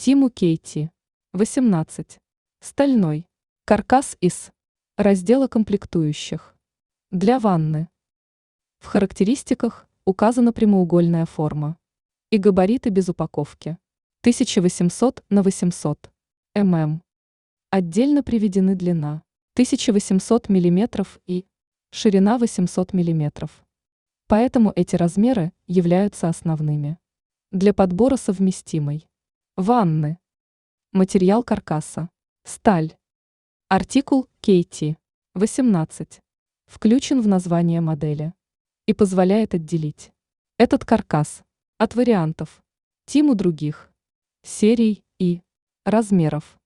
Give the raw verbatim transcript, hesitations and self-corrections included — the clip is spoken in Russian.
Тиму Кейти. восемнадцать. Стальной. Каркас из раздела комплектующих. Для ванны. В характеристиках указана прямоугольная форма и габариты без упаковки. тысяча восемьсот на восемьсот мм. Отдельно приведены длина тысяча восемьсот миллиметров и ширина восемьсот миллиметров. Поэтому эти размеры являются основными для подбора совместимой ванны. Материал каркаса. Сталь. Артикул Кейти. восемнадцать. Включен в название модели и позволяет отделить этот каркас от вариантов Тиму других серий и размеров.